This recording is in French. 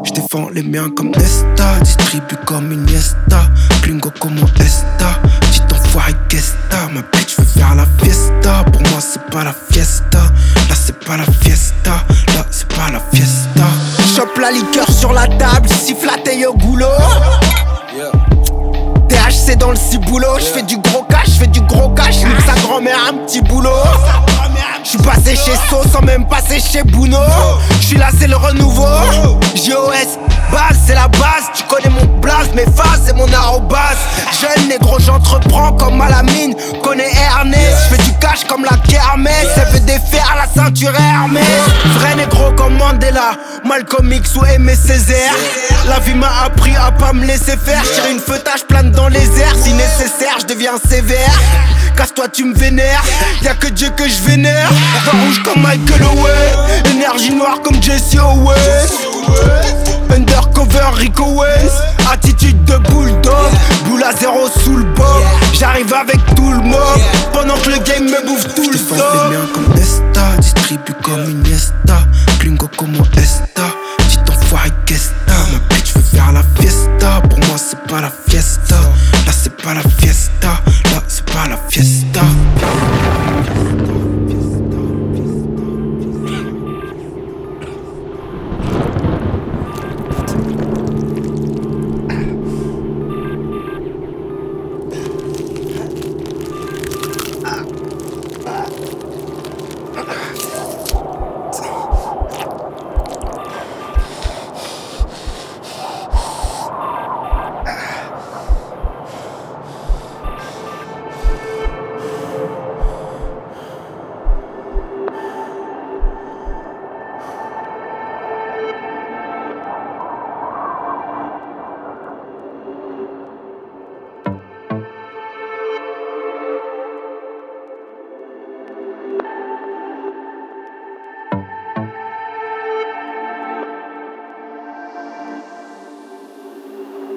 J'défends les miens comme Nesta, distribue comme Iniesta, Plingo comme Esta, petit enfoiré qu'esta. Ma bitch veut faire la fiesta, pour moi c'est pas la fiesta. Là c'est pas la fiesta, là c'est pas la fiesta. Chope la liqueur sur la table, siffle la taille au goulot. THC dans le ciboulot, j'fais du gros cash, nique sa grand-mère un petit boulot. J'suis passé chez So sans même passer chez Bouno. J'suis là c'est le renouveau. JOS, base c'est la base. Tu connais mon blaze, mes phases c'est mon arrobase. Jeune négro j'entreprends comme à la mine. Connais Ernest, j'fais du cash comme la kermesse. Elle veut défaire la ceinture Hermès. Vrai négro comme Mandela, Malcolm X ou Aimé Césaire. La vie m'a appris à pas me laisser faire. J'tire une feutage plane dans les airs. Si nécessaire j'deviens sévère. Casse-toi tu me vénères, y'a que Dieu que je vénère. Vin rouge comme Michael Owen, énergie noire comme Jesse Owens. Undercover Rico Owens, attitude de bulldog. Boule à zéro sous le bob, j'arrive avec tout le mob. Pendant que le game me bouffe tout le J'défends stock. les miens comme Nesta, distribue comme Iniesta, Plingo comme Esta.